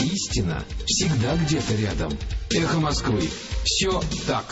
истина всегда где-то рядом. Эхо Москвы. Все так.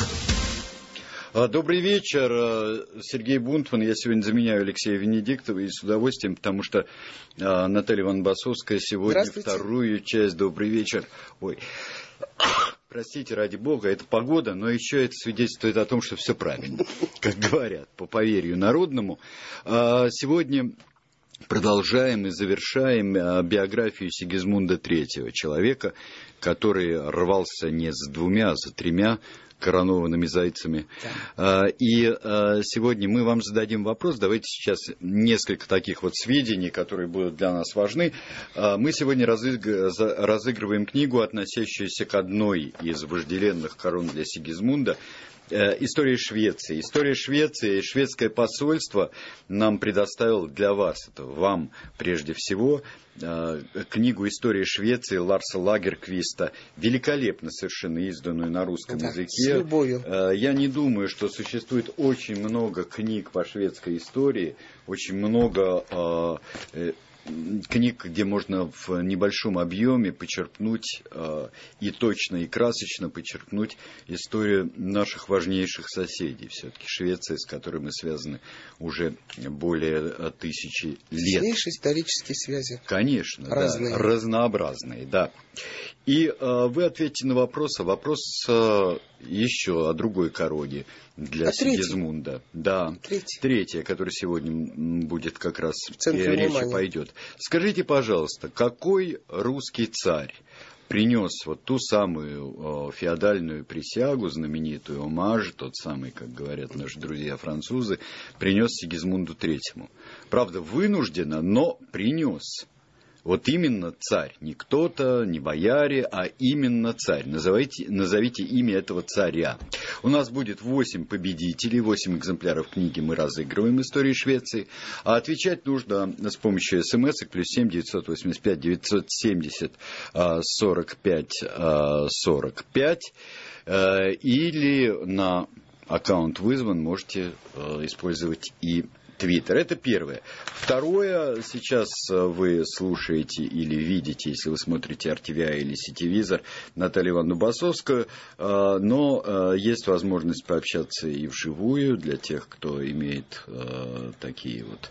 Добрый вечер, Сергей Бунтман. Я сегодня заменяю Алексея Венедиктова и с удовольствием, потому что Наталья Ивановна-Басовская сегодня вторую часть. Добрый вечер. Ой, простите, ради бога, это погода, но еще это свидетельствует о том, что все правильно, как говорят, по поверью народному. Сегодня продолжаем и завершаем биографию Сигизмунда III, человека, который рвался не с двумя, а за тремя коронованными зайцами. Да. И сегодня мы вам зададим вопрос. Давайте сейчас несколько таких вот сведений, которые будут для нас важны. Мы сегодня разыгрываем книгу, относящуюся к одной из вожделенных корон для Сигизмунда. История Швеции. История Швеции, шведское посольство нам предоставило для вас, это вам прежде всего, книгу «История Швеции» Ларса Лагерквиста, великолепно совершенно изданную на русском языке. С любовью. Я не думаю, что существует очень много книг по шведской истории, очень много книг, где можно в небольшом объеме почерпнуть и точно, и красочно почерпнуть историю наших важнейших соседей. Все-таки Швеция, с которой мы связаны уже более 1000 лет. Сильнейшие исторические связи. Конечно, разные. Да, разнообразные, да. И вы ответите на вопрос, еще о другой короне для Сигизмунда. Да, третья, которая сегодня будет как раз речь пойдет. Скажите, пожалуйста, какой русский царь принес вот ту самую феодальную присягу, знаменитую омаж, тот самый, как говорят наши друзья-французы, принес Сигизмунду III? Правда, вынужденно, но принес. Вот именно царь, не кто-то, не бояре, а именно царь. Назовите имя этого царя. У нас будет 8 победителей, 8 экземпляров книги мы разыгрываем «Истории Швеции». А отвечать нужно с помощью смс-ок +7 985 970 45 45. Или на аккаунт «Вызван» можете использовать и Твиттер. Это первое. Второе, сейчас вы слушаете или видите, если вы смотрите RTVI или Сетевизор, Наталью Ивановну Басовскую, но есть возможность пообщаться и вживую для тех, кто имеет такие вот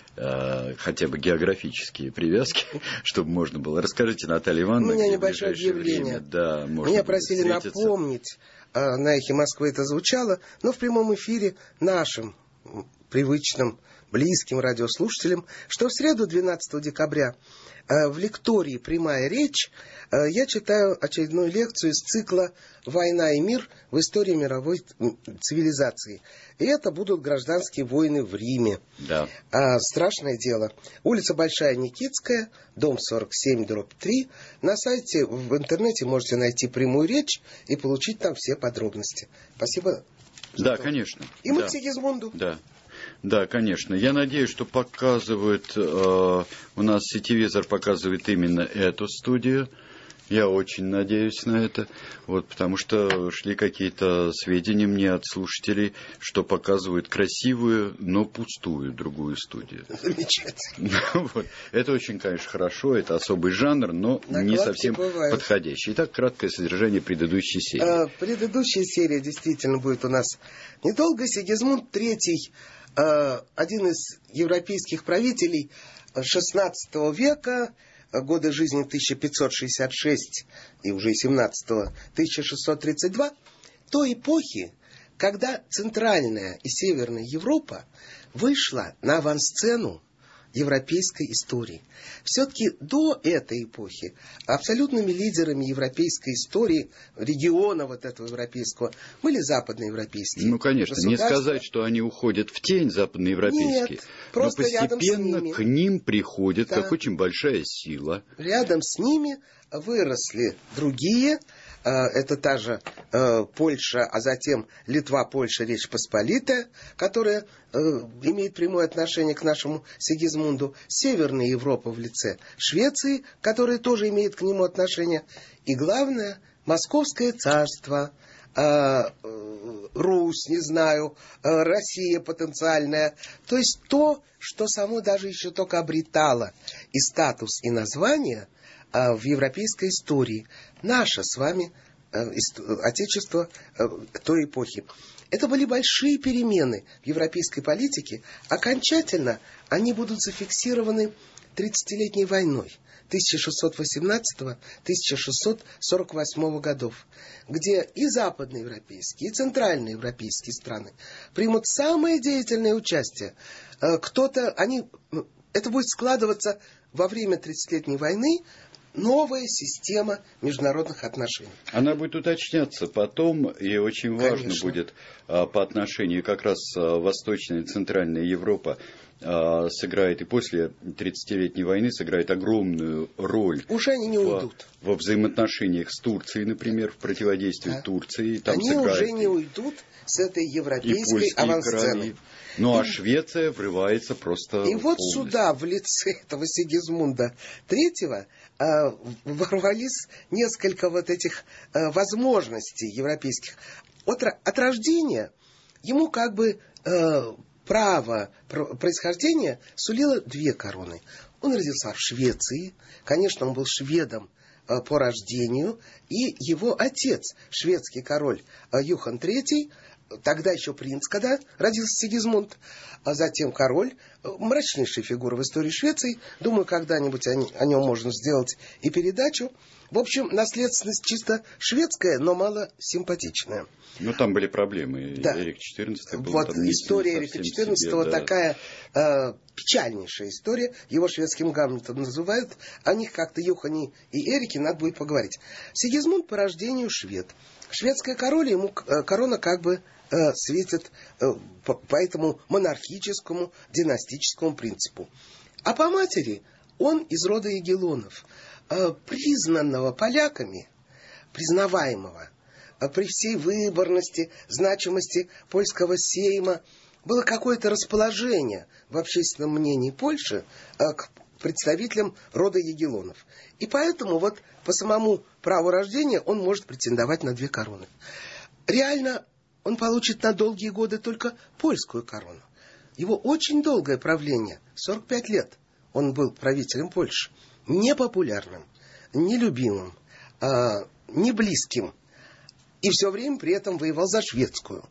хотя бы географические привязки, чтобы можно было. Расскажите, Наталья Ивановна, у меня небольшое объявление. Да, меня просили напомнить, на «Эхе Москвы» это звучало, но в прямом эфире нашим привычным, близким радиослушателям, что в среду, 12 декабря, в лектории «Прямая речь» я читаю очередную лекцию из цикла «Война и мир в истории мировой цивилизации». И это будут гражданские войны в Риме. Да. Страшное дело. Улица Большая Никитская, дом 47/3. На сайте, в интернете можете найти «Прямую речь» и получить там все подробности. Спасибо. Да, конечно. И мы к Сигизмунду. Да. Да, конечно. Я надеюсь, что показывают, у нас сетевизор показывает именно эту студию. Я очень надеюсь на это, вот, потому что шли какие-то сведения мне от слушателей, что показывают красивую, но пустую другую студию. Замечательно. Вот. Это очень, конечно, хорошо, это особый жанр, но не совсем подходящий. Итак, краткое содержание предыдущей серии. Предыдущая серия действительно будет у нас недолго. Сигизмунд III, один из европейских правителей XVI века, годы жизни 1566 и уже 17-го 1632, той эпохи, когда Центральная и Северная Европа вышла на авансцену европейской истории. Все-таки до этой эпохи абсолютными лидерами европейской истории, региона вот этого европейского, были западноевропейские. Ну, конечно, не сказать, что они уходят в тень западноевропейские. Нет, просто но постепенно рядом с ними, к ним приходит, как очень большая сила. Рядом с ними выросли другие. Это та же Польша, а затем Литва, Польша, Речь Посполитая, которая имеет прямое отношение к нашему Сигизмунду. Северная Европа в лице Швеции, которая тоже имеет к нему отношение. И главное, Московское царство, Русь, не знаю, Россия потенциальная. То есть то, что само даже еще только обретало и статус, и название, в европейской истории. Наше с вами отечество той эпохи. Это были большие перемены в европейской политике. Окончательно они будут зафиксированы 30-летней войной 1618-1648 годов, где и западноевропейские, и центральноевропейские страны примут самое деятельное участие. Это будет складываться во время 30-летней войны новая система международных отношений. Она будет уточняться потом, и очень важно будет по отношению как раз Восточная и Центральная Европа сыграет и после 30-летней войны сыграет огромную роль. Уже они не уйдут. Во взаимоотношениях с Турцией, например, в противодействии Турции. Там они уже не уйдут с этой европейской авансцены. Ну а Швеция врывается просто И вот полностью. сюда, в лице этого Сигизмунда III, ворвались несколько вот этих возможностей европейских. От рождения ему как бы право происхождения сулило 2 короны. Он родился в Швеции, конечно, он был шведом по рождению, и его отец, шведский король Юхан III, тогда еще принц, когда родился Сигизмунд, а затем король, мрачнейшая фигура в истории Швеции. Думаю, когда-нибудь о нем можно сделать и передачу. В общем, наследственность чисто шведская, но мало симпатичная. Ну, там были проблемы. Да. Эрик XIV был. Вот там история Эрика XIV такая печальнейшая история. Его шведским Гамлетом называют. О них как-то Юхане и Эрике надо будет поговорить. Сигизмунд по рождению швед. Шведская корона как бы светит по этому монархическому династическому принципу. А по матери он из рода Ягеллонов, признанного поляками, признаваемого при всей выборности, значимости польского сейма. Было какое-то расположение в общественном мнении Польши к представителям рода Ягеллонов. И поэтому вот по самому праву рождения он может претендовать на 2 короны. Реально он получит на долгие годы только польскую корону. Его очень долгое правление, 45 лет, он был правителем Польши, непопулярным, нелюбимым, не близким, и все время при этом воевал за шведскую.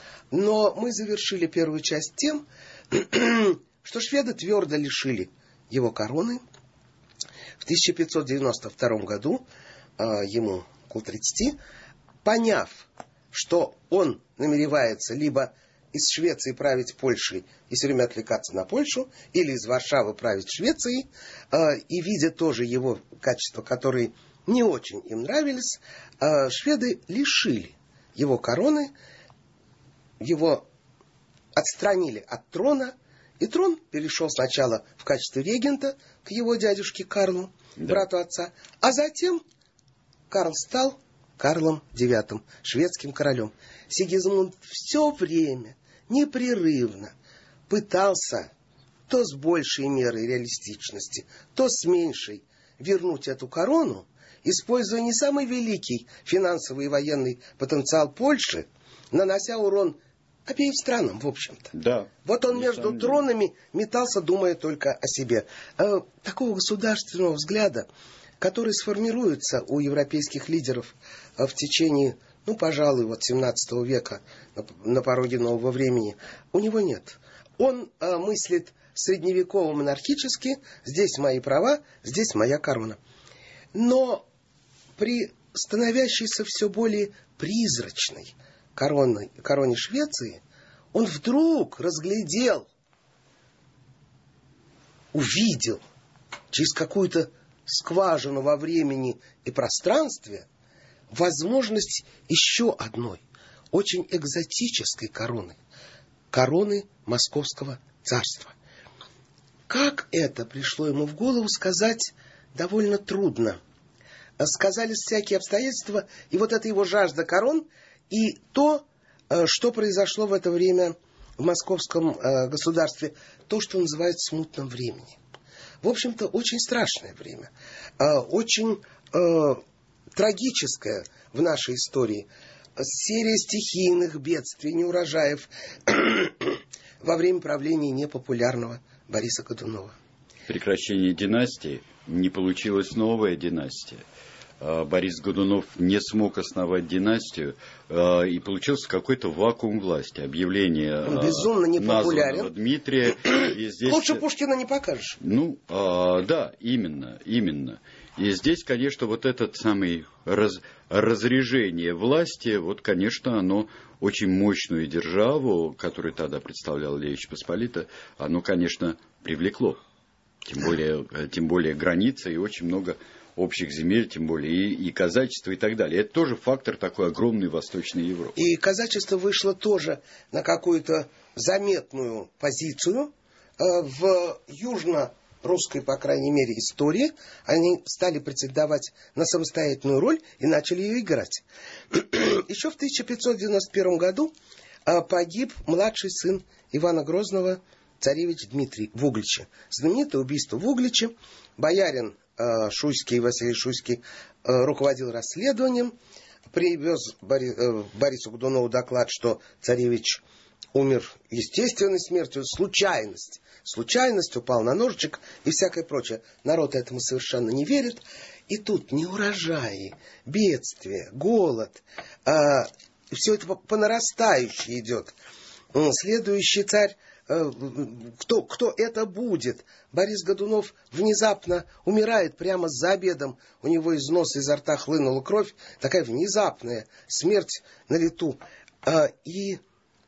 Но мы завершили первую часть тем, что шведы твердо лишили его короны. В 1592 году, ему около 30, поняв, что он намеревается либо из Швеции править Польшей и все время отвлекаться на Польшу, или из Варшавы править Швецией, и видя тоже его качества, которые не очень им нравились, шведы лишили его короны, его отстранили от трона, и трон перешел сначала в качестве регента к его дядюшке Карлу, брату отца, а затем Карл стал Карлом IX, шведским королем. Сигизмунд все время, непрерывно пытался то с большей мерой реалистичности, то с меньшей вернуть эту корону, используя не самый великий финансовый и военный потенциал Польши, нанося урон обеим странам, в общем-то. Да, вот он между тронами метался, думая только о себе. Такого государственного взгляда, который сформируется у европейских лидеров в течение, пожалуй, 17 века, на пороге нового времени, у него нет. Он мыслит средневеково-монархически: здесь мои права, здесь моя корона. Но при становящейся все более призрачной короне Швеции он вдруг разглядел, увидел через какую-то скважину во времени и пространстве возможность еще одной, очень экзотической короны Московского царства. Как это пришло ему в голову, сказать довольно трудно. Сказались всякие обстоятельства, и вот эта его жажда корон, и то, что произошло в это время в московском государстве, то, что называют смутным временем. В общем-то, очень страшное время, очень трагическое в нашей истории. Серия стихийных бедствий, неурожаев во время правления непопулярного Бориса Годунова. прекращения династии не получилась новая династия. Борис Годунов не смог основать династию, и получился какой-то вакуум власти. Объявление безумно непопулярен. Дмитрия. И здесь... Лучше Пушкина не покажешь. Да, именно. И здесь, конечно, вот этот самый разрежение власти, вот, конечно, оно очень мощную державу, которую тогда представляла Речь Посполита, оно, конечно, привлекло. Тем более граница и очень много общих земель, тем более и казачество и так далее. Это тоже фактор такой огромной Восточной Европы. И казачество вышло тоже на какую-то заметную позицию в южно-русской, по крайней мере, истории. Они стали претендовать на самостоятельную роль и начали ее играть. Еще в 1591 году погиб младший сын Ивана Грозного, царевич Дмитрий в Угличе. Знаменитое убийство в Угличе. Боярин Шуйский, Василий Шуйский, руководил расследованием, привез Борису Годунову доклад, что царевич умер естественной смертью, случайность, упал на ножичек и всякое прочее. Народ этому совершенно не верит. И тут неурожаи, бедствия, голод, все это по нарастающей идет. Следующий царь, кто это будет? Борис Годунов внезапно умирает прямо за обедом. У него из носа, изо рта хлынула кровь. Такая внезапная смерть на лету. И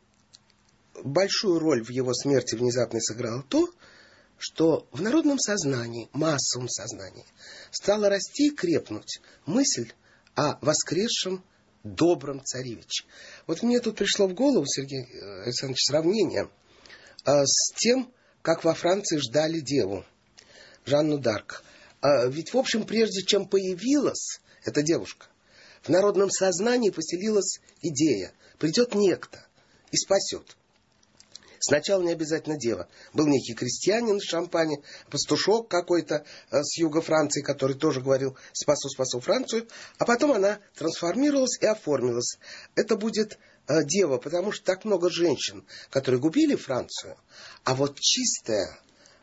большую роль в его смерти внезапной сыграло то, что в народном сознании, массовом сознании, стала расти и крепнуть мысль о воскресшем добром царевиче. Вот мне тут пришло в голову, Сергей Александрович, сравнение с тем, как во Франции ждали деву, Жанну д'Арк. Ведь, в общем, прежде чем появилась эта девушка, в народном сознании поселилась идея. Придет некто и спасет. Сначала не обязательно дева. Был некий крестьянин в Шампане, пастушок какой-то с юга Франции, который тоже говорил «спасу Францию». А потом она трансформировалась и оформилась. Это будет дева, потому что так много женщин, которые губили Францию. А вот чистая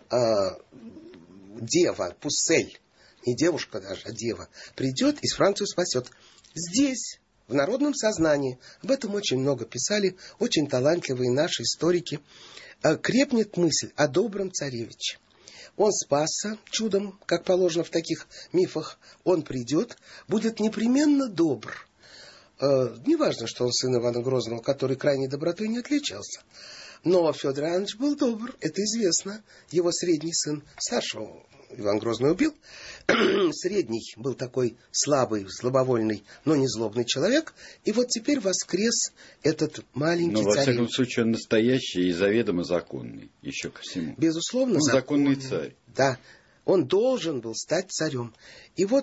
дева, пуссель, не девушка даже, а дева, придет и Францию спасет. Здесь, в народном сознании, об этом очень много писали, очень талантливые наши историки, крепнет мысль о добром царевиче. Он спасся чудом, как положено в таких мифах. Он придет, будет непременно добр. Неважно, что он сын Ивана Грозного, который крайней добротой не отличался. Но Федор Иванович был добр, это известно. Его средний сын, старшего Иван Грозный убил. Средний был такой слабый, слабовольный, но не злобный человек. И вот теперь воскрес этот маленький царевич. Но, во всяком случае, он настоящий и заведомо законный, еще ко всему. Безусловно, законный царь. Да, он должен был стать царем. И вот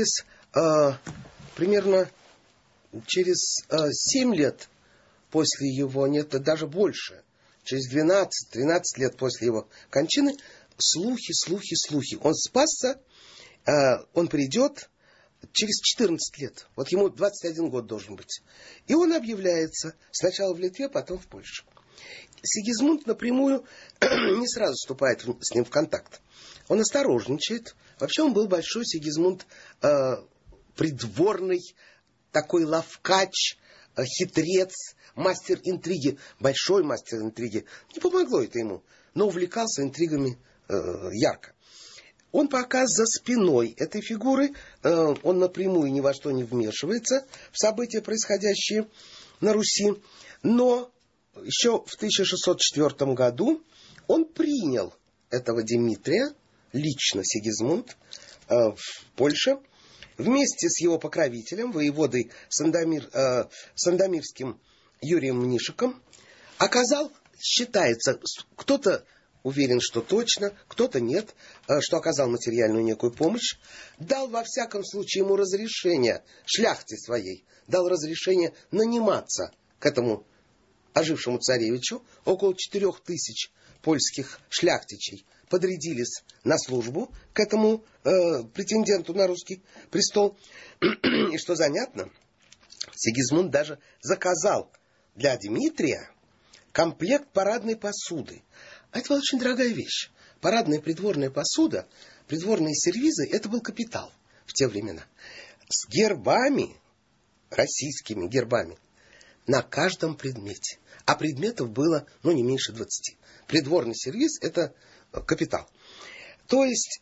примерно через 7 лет после его, нет, даже больше, через 12-13 лет после его кончины, слухи. Он спасся, он придет через 14 лет. Вот ему 21 год должен быть. И он объявляется сначала в Литве, потом в Польше. Сигизмунд напрямую не сразу вступает с ним в контакт. Он осторожничает. Вообще он был большой Сигизмунд, придворный, такой ловкач, хитрец, мастер интриги. Большой мастер интриги. Не помогло это ему, но увлекался интригами ярко. Он пока за спиной этой фигуры, он напрямую ни во что не вмешивается в события, происходящие на Руси. Но еще в 1604 году он принял этого Дмитрия, лично Сигизмунд, в Польше, вместе с его покровителем, воеводой Сандомирским Юрием Мнишиком, считается, кто-то уверен, что точно, кто-то нет, что оказал материальную некую помощь, дал во всяком случае ему разрешение, шляхте своей, дал разрешение наниматься к этому ожившему царевичу. Около 4000 польских шляхтичей подрядились на службу к этому претенденту на русский престол. И что занятно, Сигизмунд даже заказал для Дмитрия комплект парадной посуды. А это была очень дорогая вещь. парадная придворная посуда, придворные сервизы, это был капитал в те времена. С гербами, российскими гербами, на каждом предмете. А предметов было, не меньше 20. Придворный сервиз – это капитал. То есть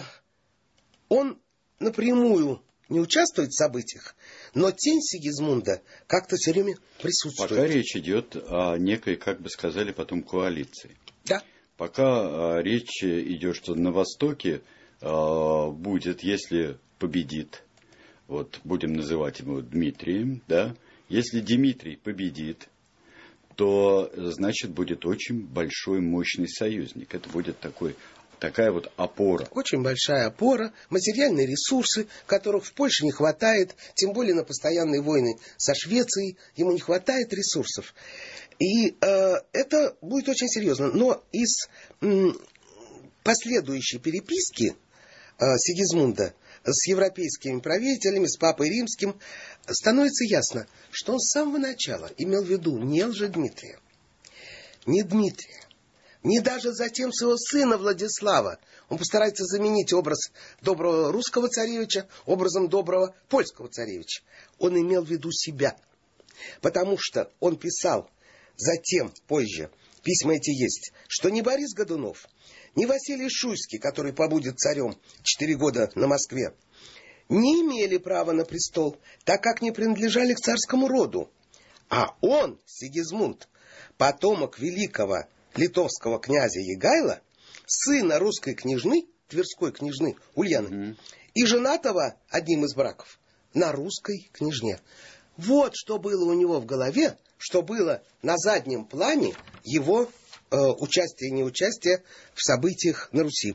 он напрямую не участвует в событиях, но тень Сигизмунда как-то все время присутствует. Пока речь идет о некой, как бы сказали потом, коалиции. Да. Пока речь идет, что на Востоке будет, если победит, будем называть его Дмитрием, да, если Дмитрий победит, то, значит, будет очень большой, мощный союзник. Это будет такая опора. Очень большая опора, материальные ресурсы, которых в Польше не хватает, тем более на постоянные войны со Швецией, ему не хватает ресурсов. И это будет очень серьезно. Но из последующей переписки Сигизмунда с европейскими правителями, с Папой Римским, становится ясно, что он с самого начала имел в виду не Лжедмитрия, не Дмитрия, не даже затем своего сына Владислава. Он постарается заменить образ доброго русского царевича образом доброго польского царевича. Он имел в виду себя. Потому что он писал затем, позже, письма эти есть, что ни Борис Годунов, ни Василий Шуйский, который побудет царем 4 года на Москве, не имели права на престол, так как не принадлежали к царскому роду. А он, Сигизмунд, потомок великого литовского князя Егайла, сына русской княжны, тверской княжны Ульяны, и женатого одним из браков на русской княжне. Вот что было у него в голове, что было на заднем плане его участие и неучастие в событиях на Руси.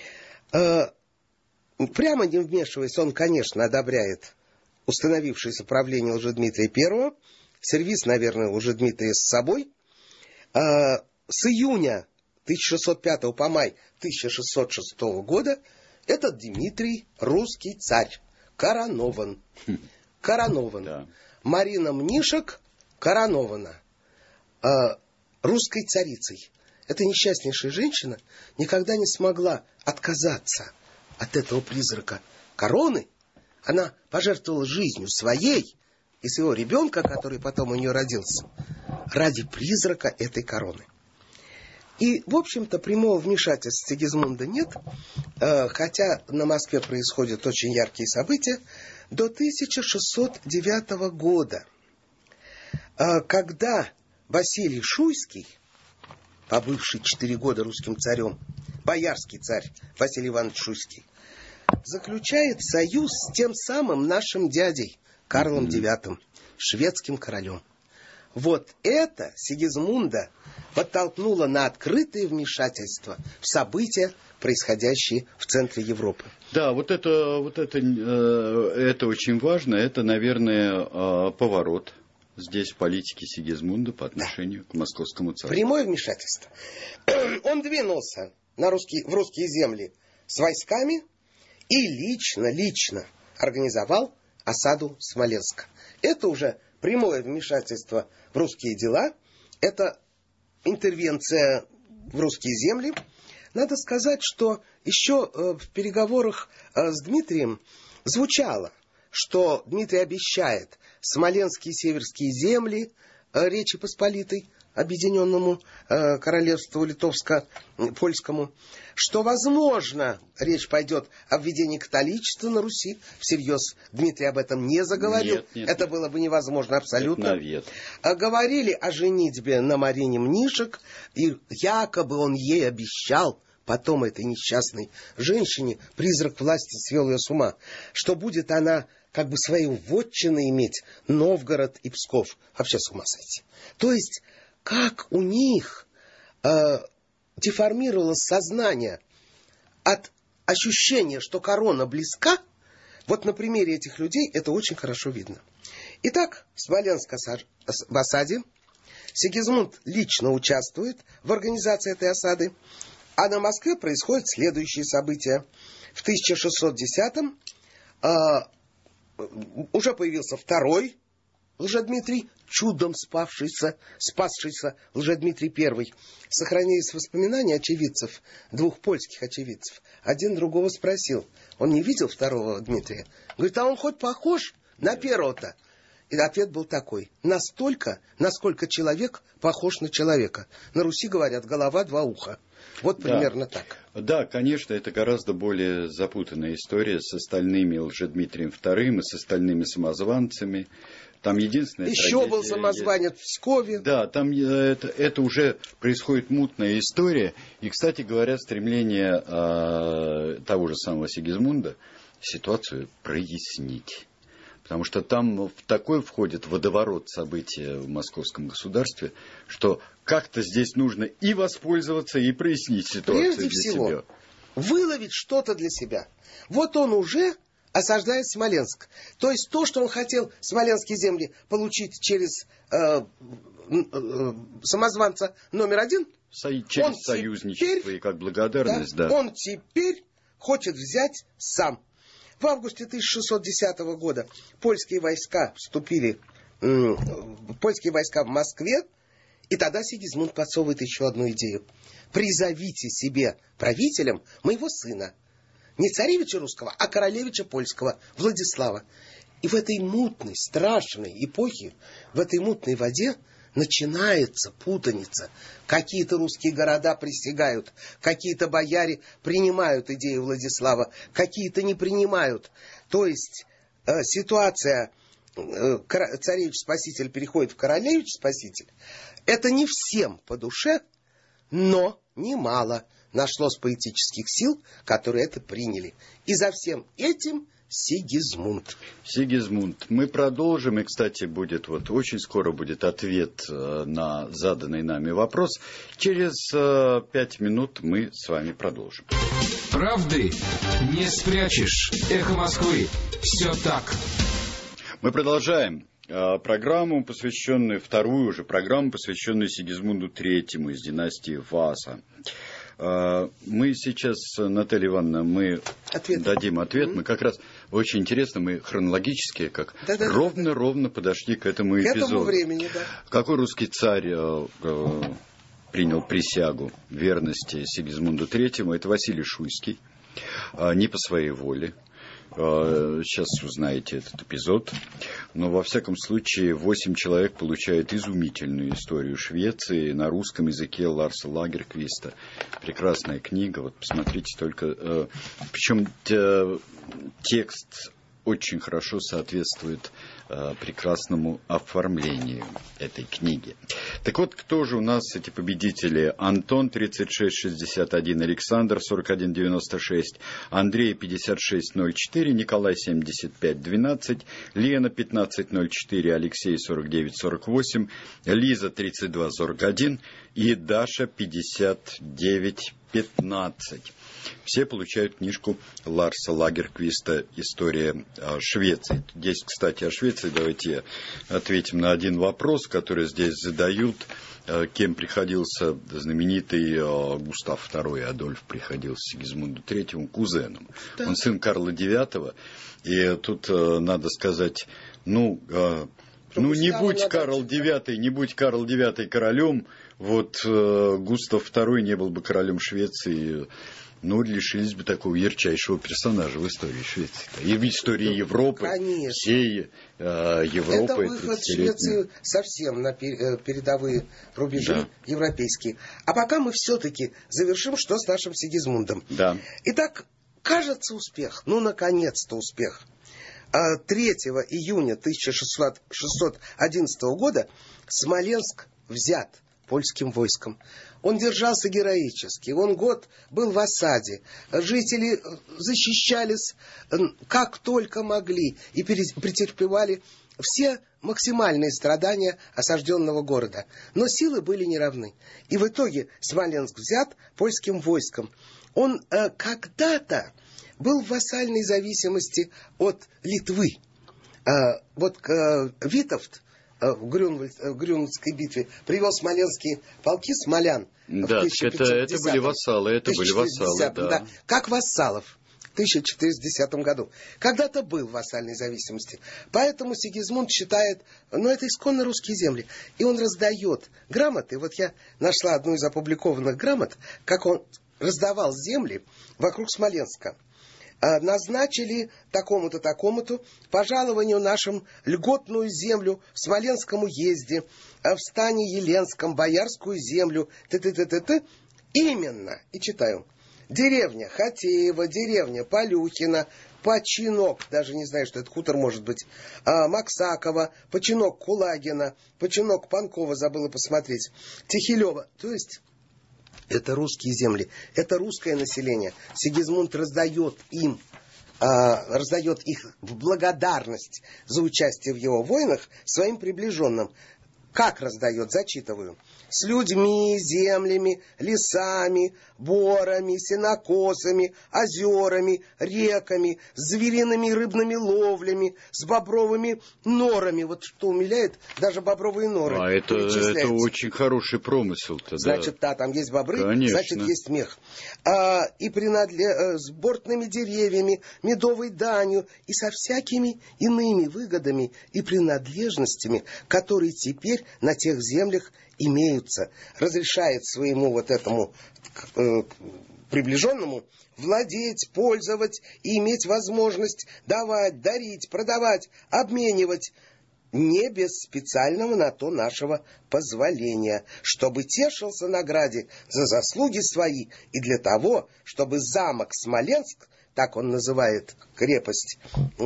Прямо не вмешиваясь, он, конечно, одобряет установившееся правление Лжедмитрия I, сервиз, наверное, Лжедмитрия с собой. С июня 1605 по май 1606 года этот Дмитрий, русский царь, коронован. Коронован. Да. Марина Мнишек коронована русской царицей. Эта несчастнейшая женщина никогда не смогла отказаться от этого призрака короны. Она пожертвовала жизнью своей и своего ребенка, который потом у нее родился, ради призрака этой короны. И, в общем-то, прямого вмешательства Сигизмунда нет, хотя на Москве происходят очень яркие события, до 1609 года, когда Василий Шуйский, побывший 4 года русским царем, боярский царь Василий Иванович Шуйский, заключает союз с тем самым нашим дядей Карлом IX, шведским королем. Вот это Сигизмунда подтолкнуло на открытое вмешательство в события, происходящие в центре Европы. Да, это очень важно. Это, наверное, поворот здесь в политике Сигизмунда по отношению к московскому царству. Прямое вмешательство. Он двинулся в русские земли с войсками и лично организовал осаду Смоленска. Это уже прямое вмешательство в русские дела, это интервенция в русские земли. Надо сказать, что еще в переговорах с Дмитрием звучало, что Дмитрий обещает смоленские северские земли Речи Посполитой, объединенному королевству литовско-польскому, что, возможно, речь пойдет о введении католичества на Руси. Всерьез Дмитрий об этом не заговорил. Нет, это было бы невозможно абсолютно. Говорили о женитьбе на Марине Мнишек, и якобы он ей обещал, потом этой несчастной женщине, призрак власти свел ее с ума, что будет она как бы своей вотчиной иметь Новгород и Псков. Вообще с ума сойти. То есть, как у них деформировалось сознание от ощущения, что корона близка, вот на примере этих людей это очень хорошо видно. Итак, Смоленск в осаде. Сигизмунд лично участвует в организации этой осады. А на Москве происходят следующие события. В 1610-м уже появился второй Лжедмитрий, чудом спасшийся Лжедмитрий I. Сохранились воспоминания очевидцев, двух польских очевидцев. Один другого спросил, он не видел второго Дмитрия. Говорит, а он хоть похож на первого-то? И ответ был такой: настолько, насколько человек похож на человека. На Руси говорят, голова, два уха. Вот примерно так. Да, конечно, это гораздо более запутанная история с остальными Лжедмитрием II и с остальными самозванцами. Там единственное... Еще был самозванец в Пскове. Да, там это уже происходит мутная история. И, кстати говоря, стремление того же самого Сигизмунда ситуацию прояснить. Потому что там в такой входит водоворот событий в московском государстве, что как-то здесь нужно и воспользоваться, и прояснить ситуацию прежде для всего, себя. Выловить что-то для себя. Вот он уже осаждает Смоленск. То есть то, что он хотел смоленские земли получить через самозванца номер один, через союзничество и как благодарность. Да, он теперь хочет взять сам. В августе 1610 года польские войска вступили в Москве, и тогда Сигизмунд подсовывает еще одну идею. Призовите себе правителем моего сына. Не царевича русского, а королевича польского, Владислава. И в этой мутной, страшной эпохе, в этой мутной воде начинается путаница. Какие-то русские города присягают, какие-то бояре принимают идею Владислава, какие-то не принимают. То есть ситуация царевич-спаситель переходит в королевич-спаситель. Это не всем по душе, но немало нашлось политических сил, которые это приняли. И за всем этим Сигизмунд. Мы продолжим, и, кстати, очень скоро будет ответ на заданный нами вопрос. Через 5 минут мы с вами продолжим. Правды не спрячешь. Эхо Москвы. Все так. Мы продолжаем программу, вторую программу, посвященную Сигизмунду III из династии Васа. Мы сейчас, Наталья Ивановна, дадим ответ. Мы как раз, очень интересно, мы хронологически ровно подошли к этому эпизоду. К этому времени, да. Какой русский царь принял присягу верности Сигизмунду III? Это Василий Шуйский, не по своей воле. Сейчас узнаете этот эпизод. Но, во всяком случае, 8 человек получают изумительную историю Швеции на русском языке Ларса Лагерквиста. Прекрасная книга. Посмотрите только. Причем текст очень хорошо соответствует прекрасному оформлению этой книги. Так вот, кто же у нас эти победители? Антон 3661, Александр 4196, Андрей 5604, Николай 7512, Лена 1504, Алексей 4948, Лиза 3241 и Даша 5915. Все получают книжку Ларса Лагерквиста «История Швеции». Здесь, кстати, о Швеции давайте ответим на один вопрос, который здесь задают. Кем приходился знаменитый Густав II Адольф приходился Сигизмунду III кузеном. Да. Он сын Карла IX. И тут надо сказать, не будь Карл IX королем, Густав II не был бы королем Швеции. Лишились бы такого ярчайшего персонажа в истории Швеции. И в истории Европы, всей Европы. Это выход Швеции совсем на передовые рубежи европейские. А пока мы все-таки завершим, что с нашим Сигизмундом. Да. Итак, кажется, успех. Наконец-то успех. 3 июня 1611 года Смоленск взят польским войском. Он держался героически, он год был в осаде. Жители защищались как только могли и претерпевали все максимальные страдания осажденного города. Но силы были неравны. И в итоге Смоленск взят польским войском. Он когда-то был в вассальной зависимости от Литвы. Витовт в Грюнвальдской битве привел смоленские полки смолян. Да, это были вассалы, да. Как вассалов. 1410 году. Когда-то был в вассальной зависимости. Поэтому Сигизмунд считает, это исконно русские земли. И он раздает грамоты. Вот я нашла одну из опубликованных грамот, как он раздавал земли вокруг Смоленска. Назначили такому-то, такому-то по жалованию нашим льготную землю в Смоленском уезде, в стане Еленском, боярскую землю, Именно, и читаю, деревня Хатеева, деревня Полюхина, Починок, даже не знаю, что это хутор может быть, Максакова, Починок Кулагина, Починок Панкова, забыла посмотреть, Тихилева, то есть... Это русские земли, это русское население. Сигизмунд раздает их в благодарность за участие в его войнах своим приближенным. Как раздает? Зачитываю. С людьми, землями, лесами, борами, сенокосами, озерами, реками, с звериными и рыбными ловлями, с бобровыми норами. Вот что умиляет, даже бобровые норы. Это очень хороший промысел-то. Значит, там есть бобры, конечно. Значит, есть мех. И с бортными деревьями, медовой данью и со всякими иными выгодами и принадлежностями, которые теперь на тех землях имеются, разрешает своему этому приближенному владеть, пользовать и иметь возможность давать, дарить, продавать, обменивать, не без специального на то нашего позволения, чтобы тешился награде за заслуги свои и для того, чтобы замок Смоленск, так он называет крепость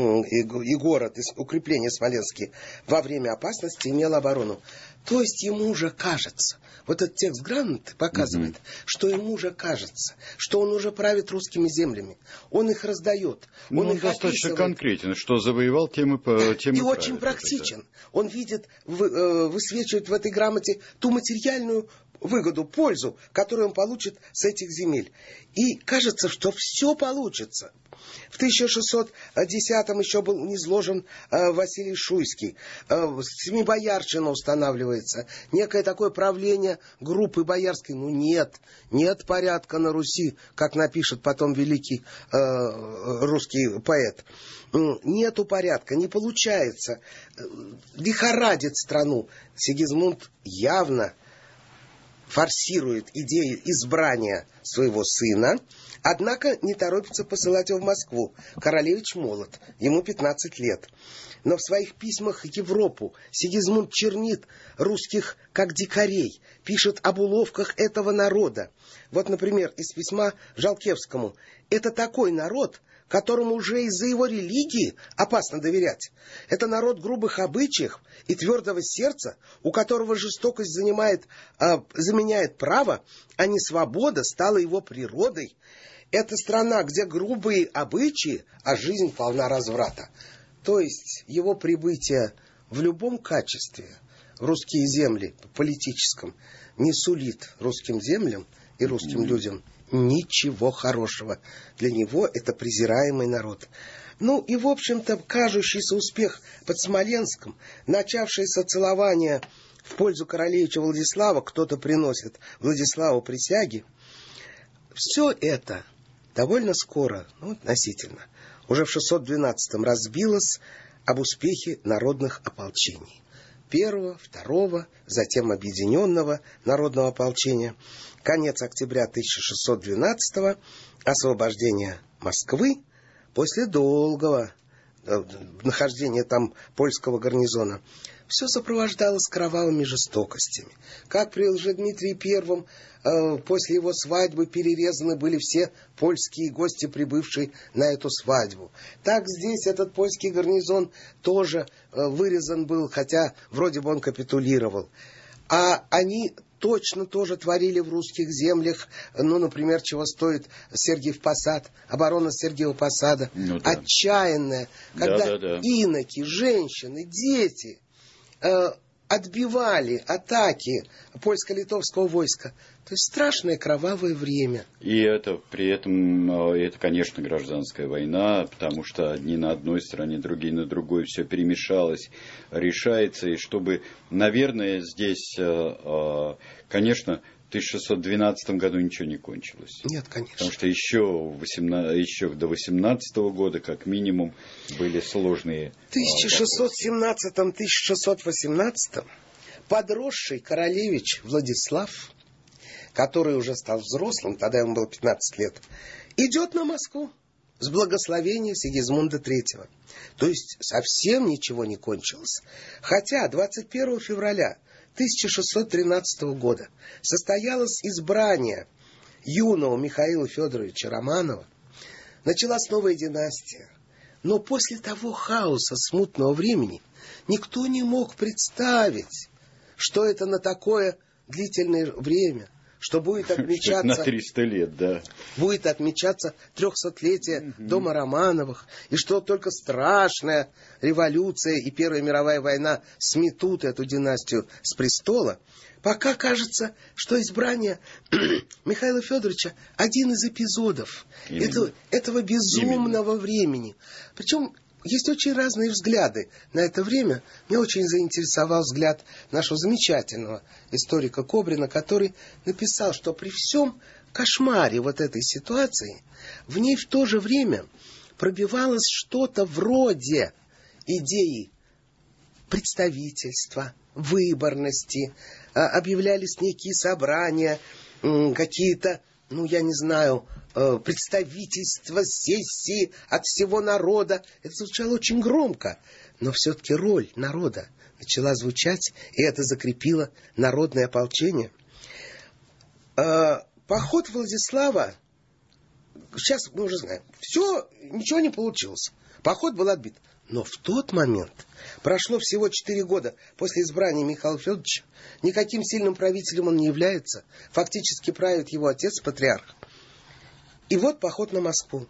и город, и укрепления Смоленские, во время опасности имел оборону. То есть ему уже кажется, вот этот текст грамоты показывает, что ему уже кажется, что он уже правит русскими землями. Он их раздает. Он их достаточно описывает. Конкретен, что завоевал, тем и правит. И очень практичен. Он видит, высвечивает в этой грамоте ту материальную выгоду, пользу, которую он получит с этих земель. И кажется, что все получится. В 1610-м еще был низложен Василий Шуйский. Семибоярщина устанавливается. Некое такое правление группы боярской. Нет порядка на Руси, как напишет потом великий русский поэт. Нету порядка, не получается. Лихорадит страну. Сигизмунд явно форсирует идею избрания своего сына, однако не торопится посылать его в Москву. Королевич молод, ему 15 лет. Но в своих письмах в Европу Сигизмунд чернит русских как дикарей, пишет об уловках этого народа. Вот, например, из письма Жалкевскому. Это такой народ, которому уже из-за его религии опасно доверять. Это народ грубых обычаев и твердого сердца, у которого жестокость заменяет право, а не свобода стала его природой. Это страна, где грубые обычаи, а жизнь полна разврата. То есть его прибытие в любом качестве в русские земли, по политическом, не сулит русским землям и русским людям ничего хорошего. Для него это презираемый народ. И, в общем-то, кажущийся успех под Смоленском, начавшееся целование в пользу королевича Владислава, кто-то приносит Владиславу присяги, все это довольно скоро, относительно, уже в 612-м разбилось об успехе народных ополчений. Первого, второго, затем объединенного народного ополчения. Конец октября 1612-го, освобождение Москвы после долгого нахождения там польского гарнизона. Все сопровождалось кровавыми жестокостями. Как при Лжедмитрии I, после его свадьбы перерезаны были все польские гости, прибывшие на эту свадьбу. Так здесь этот польский гарнизон тоже вырезан был, хотя вроде бы он капитулировал. А они точно тоже творили в русских землях, например, чего стоит Сергиев Посад, оборона Сергиева Посада, отчаянная, когда иноки, женщины, дети отбивали атаки польско-литовского войска. То есть страшное кровавое время. И при этом, конечно, гражданская война, потому что одни на одной стороне, другие на другой, все перемешалось, решается. И чтобы, наверное, здесь, конечно, 1612 году ничего не кончилось. Нет, конечно. Потому что еще до 18 года, как минимум, были сложные... В 1617-1618 подросший королевич Владислав, который уже стал взрослым, тогда ему было 15 лет, идет на Москву с благословения Сигизмунда III. То есть совсем ничего не кончилось. Хотя 21 февраля 1613 года состоялось избрание юного Михаила Федоровича Романова, началась новая династия. Но после того хаоса смутного времени никто не мог представить, что это на такое длительное время, что будет отмечаться... На 300 лет, да. Будет отмечаться 300-летие дома Романовых, и что только страшная революция и Первая мировая война сметут эту династию с престола. Пока кажется, что избрание Михаила Федоровича один из эпизодов этого безумного времени. Причем есть очень разные взгляды на это время. Меня очень заинтересовал взгляд нашего замечательного историка Кобрина, который написал, что при всем кошмаре вот этой ситуации, в ней в то же время пробивалось что-то вроде идеи представительства, выборности, объявлялись некие собрания, какие-то, я не знаю, представительства, сессии от всего народа. Это звучало очень громко, но все-таки роль народа начала звучать, и это закрепило народное ополчение. Поход Владислава, сейчас мы уже знаем, ничего не получилось. Поход был отбит. Но в тот момент, прошло всего 4 года после избрания Михаила Федоровича, никаким сильным правителем он не является. Фактически правит его отец, патриарх. И вот поход на Москву.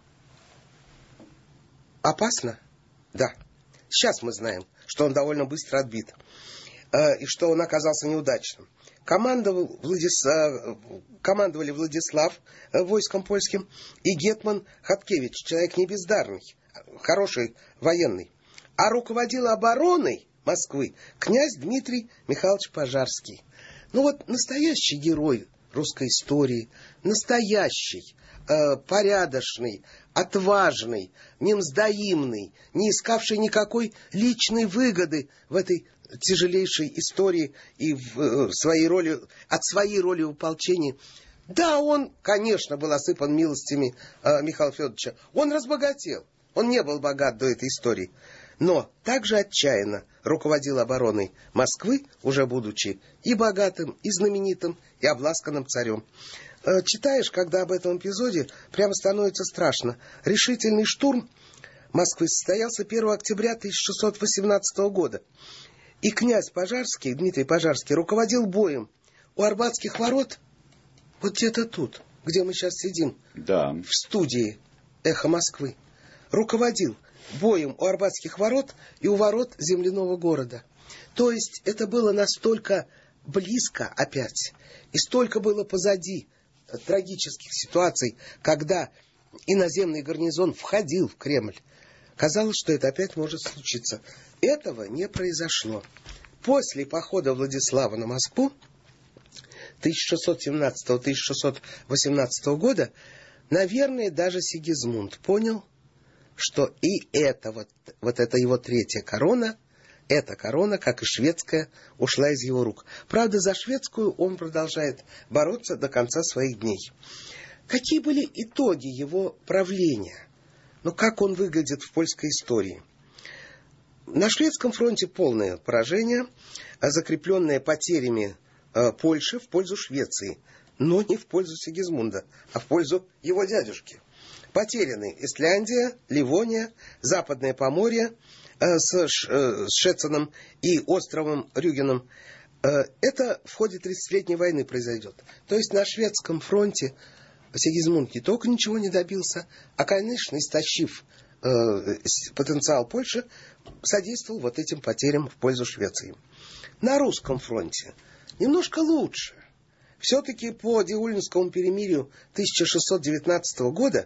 Опасно? Да. Сейчас мы знаем, что он довольно быстро отбит. И что он оказался неудачным. Командовали Владислав войском польским и гетман Хаткевич, человек не бездарный, хороший военный. А руководил обороной Москвы князь Дмитрий Михайлович Пожарский. Настоящий герой русской истории, настоящий, порядочный, отважный, немсдаимный, не искавший никакой личной выгоды в этой тяжелейшей истории и от своей роли в ополчении. Да, он, конечно, был осыпан милостями Михаила Федоровича. Он разбогател. Он не был богат до этой истории. Но также отчаянно руководил обороной Москвы, уже будучи и богатым, и знаменитым, и обласканным царем. Читаешь, когда об этом эпизоде, прямо становится страшно. Решительный штурм Москвы состоялся 1 октября 1618 года. И князь Пожарский, Дмитрий Пожарский, руководил боем у Арбатских ворот, вот где-то тут, где мы сейчас сидим, да, в студии «Эхо Москвы». Руководил боем у Арбатских ворот и у ворот земляного города. То есть это было настолько близко опять, и столько было позади трагических ситуаций, когда иноземный гарнизон входил в Кремль. Казалось, что это опять может случиться. Этого не произошло. После похода Владислава на Москву 1617-1618 года, наверное, даже Сигизмунд понял, что и эта его третья корона, эта корона, как и шведская, ушла из его рук. Правда, за шведскую он продолжает бороться до конца своих дней. Какие были итоги его правления? Как он выглядит в польской истории? На шведском фронте полное поражение, закрепленное потерями Польши в пользу Швеции, но не в пользу Сигизмунда, а в пользу его дядюшки. Потеряны Исляндия, Ливония, Западное Поморье с Шеценом и островом Рюгеном. Это в ходе 30-летней войны произойдет. То есть на шведском фронте Сигизмунд не только ничего не добился, а, конечно, истощив потенциал Польши, содействовал вот этим потерям в пользу Швеции. На русском фронте немножко лучше. Все-таки по Диулинскому перемирию 1619 года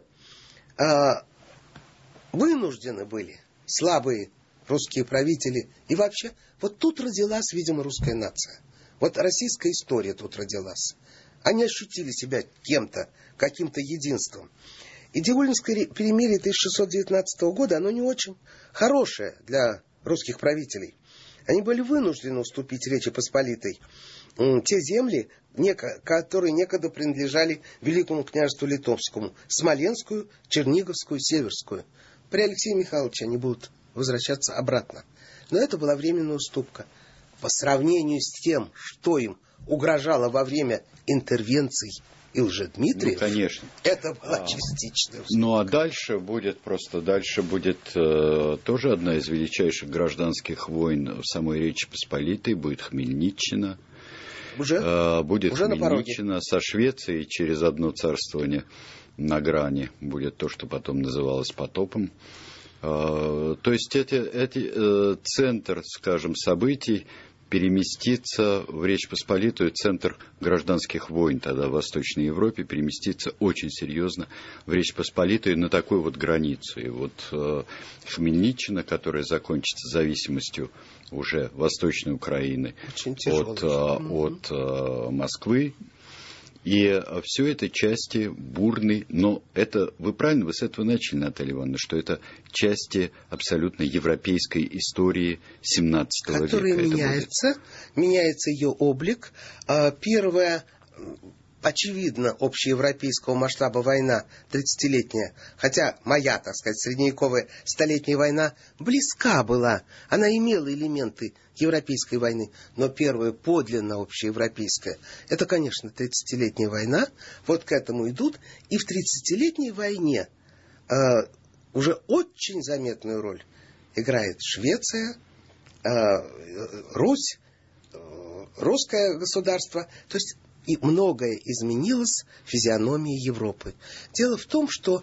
вынуждены были слабые русские правители. И вообще, вот тут родилась, видимо, русская нация. Вот российская история тут родилась. Они ощутили себя кем-то, каким-то единством. И Деулинское перемирие 1619 года, оно не очень хорошее для русских правителей. Они были вынуждены уступить Речи Посполитой те земли, которые некогда принадлежали Великому княжеству Литовскому, Смоленскую, Черниговскую, Северскую. При Алексее Михайловиче они будут возвращаться обратно. Но это была временная уступка. По сравнению с тем, что им угрожало во время интервенций и Лжедмитриев, конечно. Это была частичная уступка. Ну а дальше будет тоже одна из величайших гражданских войн в самой Речи Посполитой, будет Хмельниччина. Будет Хмельниччина со Швецией через одно царствование на грани. Будет то, что потом называлось потопом. То есть центр, скажем, событий переместится в Речь Посполитую, центр гражданских войн тогда в Восточной Европе переместится очень серьезно в Речь Посполитую на такую вот границу. И вот Хмельниччина, которая закончится зависимостью уже Восточной Украины от Москвы. И все это части бурной, но это, вы с этого начали, Наталья Ивановна, что это части абсолютно европейской истории 17 века. Которая меняется ее облик. Первая, очевидно, общеевропейского масштаба война, 30-летняя, хотя моя, так сказать, средневековая столетняя война близка была, она имела элементы европейской войны, но первая подлинно общеевропейская, это, конечно, 30-летняя война, вот к этому идут, и в 30-летней войне уже очень заметную роль играет Швеция, Русь, русское государство, то есть и многое изменилось в физиономии Европы. Дело в том, что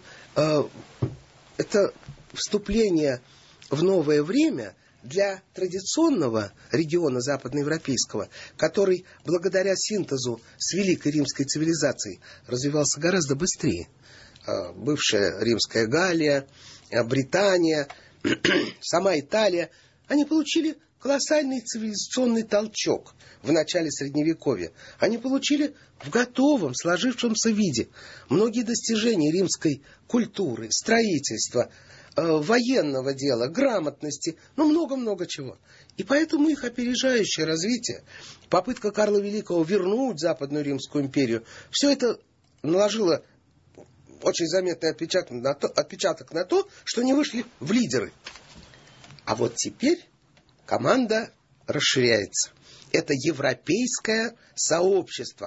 это вступление в новое время для традиционного региона западноевропейского, который благодаря синтезу с великой римской цивилизацией развивался гораздо быстрее. Бывшая Римская Галлия, Британия, сама Италия, они получили колоссальный цивилизационный толчок в начале Средневековья. Они получили в готовом, сложившемся виде многие достижения римской культуры, строительства, военного дела, грамотности, много-много чего. И поэтому их опережающее развитие, попытка Карла Великого вернуть Западную Римскую империю, все это наложило очень заметный отпечаток на то, что они вышли в лидеры. А вот теперь команда расширяется. Это европейское сообщество,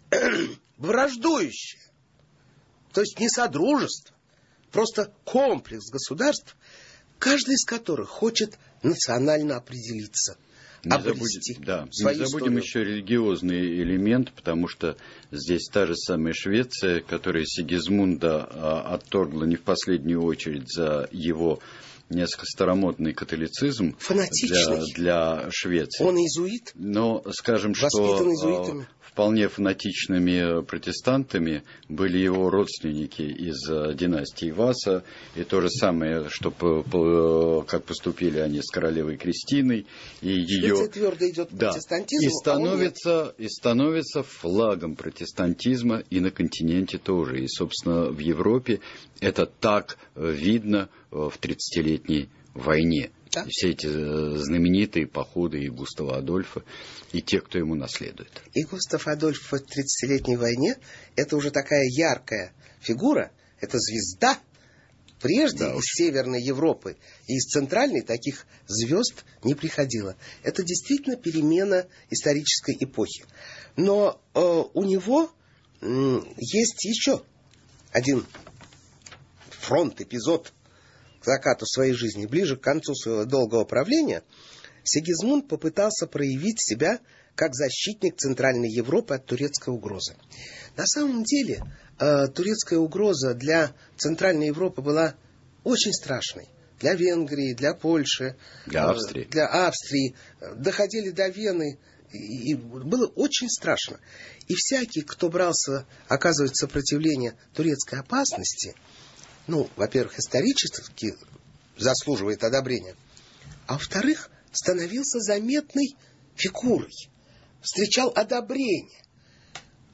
враждующее, то есть не содружество, просто комплекс государств, каждый из которых хочет национально определиться. Не забудем еще религиозный элемент, потому что здесь та же самая Швеция, которая Сигизмунда отторгла не в последнюю очередь за его несколько старомодный католицизм для Швеции. Он иезуит. Но скажем, что вполне фанатичными протестантами были его родственники из династии Васа. И то же самое, как поступили они с королевой Кристиной. И ее твердо идет к протестантизму. И становится флагом протестантизма и на континенте тоже. И, собственно, в Европе это так видно в 30-летней войне. Да. Все эти знаменитые походы и Густава Адольфа, и те, кто ему наследует. И Густав Адольф в 30-летней войне – это уже такая яркая фигура, это звезда. Прежде из Северной Европы и из Центральной таких звезд не приходило. Это действительно перемена исторической эпохи. Но у него есть еще один фронт, эпизод к закату своей жизни. Ближе к концу своего долгого правления Сигизмунд попытался проявить себя как защитник Центральной Европы от турецкой угрозы. На самом деле, турецкая угроза для Центральной Европы была очень страшной. Для Венгрии, для Польши, для Австрии. Доходили до Вены. И было очень страшно. И всякий, кто брался оказывать сопротивление турецкой опасности, во-первых, исторически заслуживает одобрения, а во-вторых, становился заметной фигурой, встречал одобрение.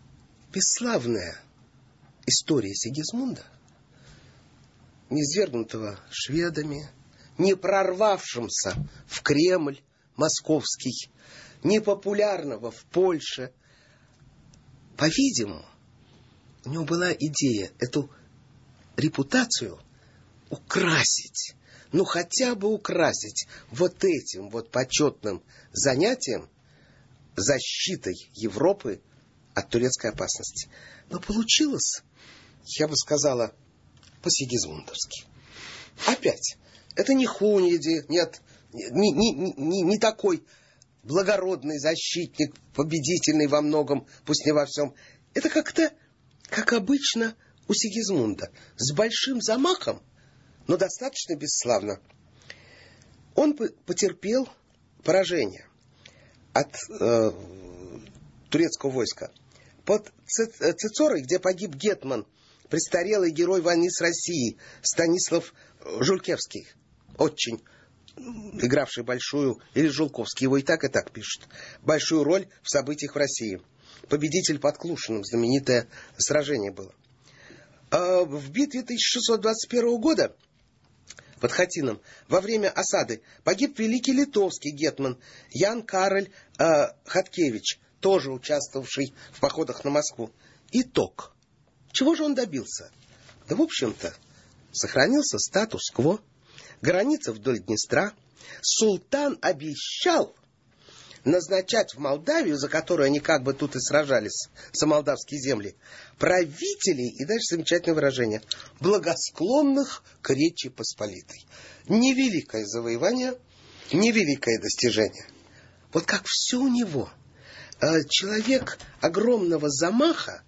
бесславная история Сигизмунда, низвергнутого шведами, не прорвавшимся в Кремль московский, непопулярного в Польше, по-видимому, у него была идея эту репутацию украсить, ну хотя бы украсить вот этим вот почетным занятием, защитой Европы от турецкой опасности. Но получилось, я бы сказала, по-сигизмундовски. Опять, это не Хуньеди, нет, не такой благородный защитник, победительный во многом, пусть не во всем. Это как-то, как обычно у Сигизмунда, с большим замахом, но достаточно бесславно. Он потерпел поражение от турецкого войска под Цицорой, где погиб гетман, престарелый герой войны с Россией Станислав Жулкевский, очень игравший большую, или Жулковский, его и так пишут, большую роль в событиях в России. Победитель под Клушиным, знаменитое сражение было. В битве 1621 года под Хатином во время осады погиб великий литовский гетман Ян Кароль Хаткевич, тоже участвовавший в походах на Москву. Итог. Чего же он добился? Да, в общем-то, сохранился статус-кво, граница вдоль Днестра. Султан обещал назначать в Молдавию, за которую они как бы тут и сражались, за молдавские земли, правителей, и дальше замечательное выражение, благосклонных к Речи Посполитой. Невеликое завоевание, невеликое достижение. Вот как все у него. Человек огромного замаха,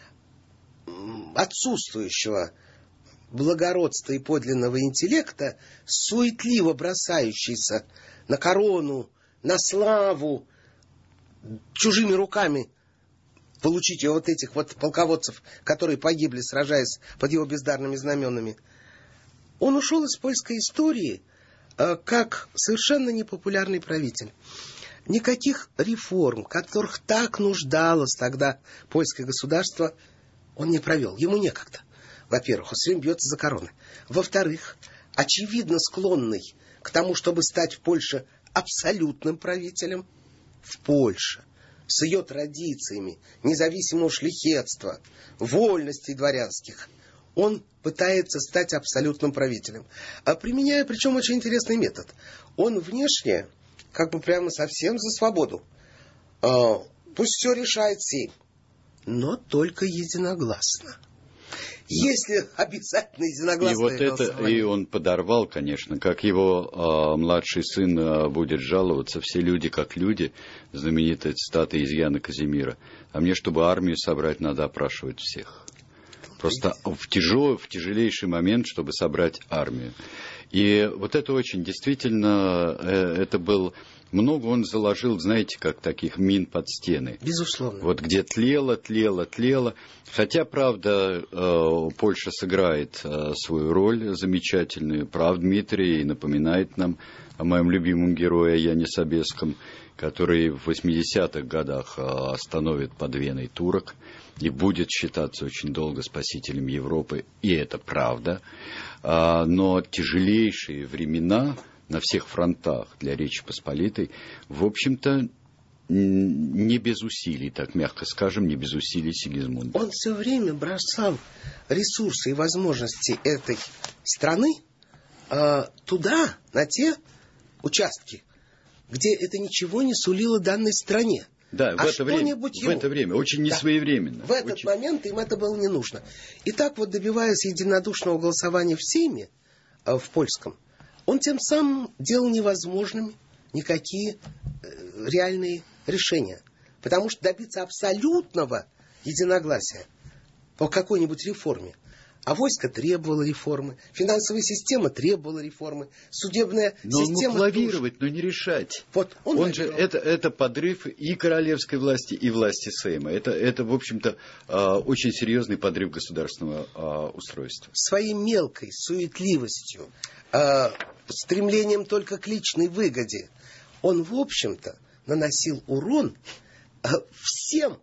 отсутствующего благородства и подлинного интеллекта, суетливо бросающийся на корону, на славу, чужими руками получить вот этих вот полководцев, которые погибли, сражаясь под его бездарными знаменами. Он ушел из польской истории как совершенно непопулярный правитель. Никаких реформ, которых так нуждалось тогда польское государство, он не провел. Ему некогда. Во-первых, он все время бьется за короны. Во-вторых, очевидно склонный к тому, чтобы стать в Польше абсолютным правителем, в Польше, с ее традициями независимого шляхетства, вольностей дворянских, он пытается стать абсолютным правителем. Применяя, причем, очень интересный метод. Он внешне, как бы прямо совсем за свободу. Пусть все решает Сейм, но только единогласно. Если обязательно единогласное голосование. И он подорвал, конечно, как его младший сын будет жаловаться, все люди как люди, знаменитая цитата из Яна Казимира. А мне, чтобы армию собрать, надо опрашивать всех. Просто в тяжелейший момент, чтобы собрать армию. И вот это очень действительно, это был... Много он заложил, знаете, как таких мин под стены. Безусловно. Вот где тлело. Хотя, правда, Польша сыграет свою роль замечательную. Прав Дмитрий напоминает нам о моем любимом герое Яне Собеском, который в 80-х годах остановит под Веной турок и будет считаться очень долго спасителем Европы. И это правда. Но тяжелейшие времена на всех фронтах для Речи Посполитой, в общем-то, не без усилий, так мягко скажем, не без усилий Сигизмунда. Он все время бросал ресурсы и возможности этой страны туда, на те участки, где это ничего не сулило данной стране. Да, в это время, очень несвоевременно. В этот момент им это было не нужно. И так вот, добиваясь единодушного голосования в Сейме, в польском, он тем самым делал невозможным никакие реальные решения. Потому что добиться абсолютного единогласия по какой-нибудь реформе. А войско требовало реформы, финансовая система требовала реформы, судебная система... Но лавировать, но не решать. Вот он же, это подрыв и королевской власти, и власти Сейма. Это, в общем-то, очень серьезный подрыв государственного устройства. Своей мелкой суетливостью, стремлением только к личной выгоде, он, в общем-то, наносил урон всем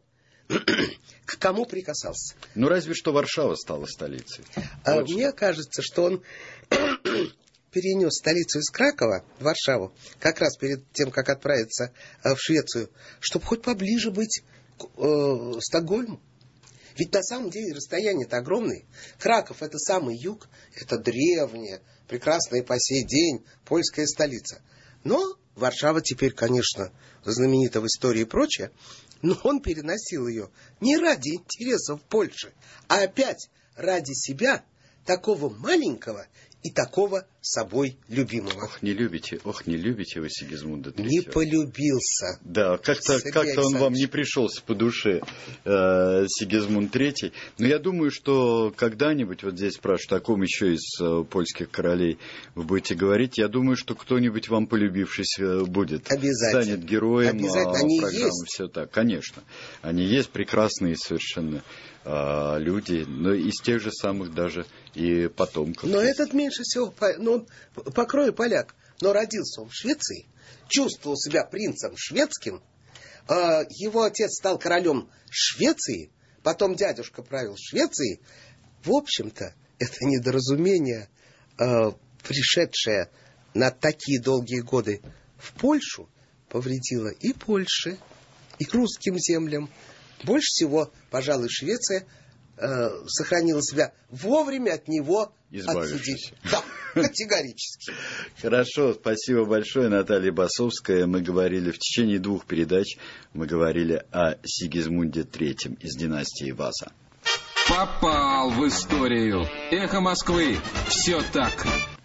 к кому прикасался. Ну, разве что Варшава стала столицей. Мне кажется, что он перенес столицу из Кракова в Варшаву, как раз перед тем, как отправиться в Швецию, чтобы хоть поближе быть к Стокгольму. Ведь на самом деле расстояния-то огромные. Краков — это самый юг, это древняя, прекрасная по сей день польская столица. Но Варшава теперь, конечно, знаменита в истории и прочее, но он переносил ее не ради интересов Польши, а опять ради себя, такого маленького и такого собой любимого. Ох, не любите вы Сигизмунда III. Не полюбился. Да, как-то он вам не пришелся по душе, Сигизмунд III. Но я думаю, что когда-нибудь, вот здесь спрашивают, о ком еще из польских королей вы будете говорить, я думаю, что кто-нибудь вам полюбившийся будет. Обязательно. Станет героем Они программы. есть. Все так, конечно. Они есть прекрасные совершенно люди, но из тех же самых даже и потомков. Но этот меньше всего, он по крою поляк, но родился он в Швеции, чувствовал себя принцем шведским, его отец стал королем Швеции, потом дядюшка правил Швецией. В общем-то, это недоразумение, пришедшее на такие долгие годы в Польшу, повредило и Польше, и русским землям. Больше всего, пожалуй, Швеция сохранила себя вовремя от него отсидеть. Да, категорически. Хорошо, спасибо большое, Наталья Басовская. Мы говорили в течение 2 передач, мы говорили о Сигизмунде III из династии Васа. Попал в историю. Эхо Москвы. Все так.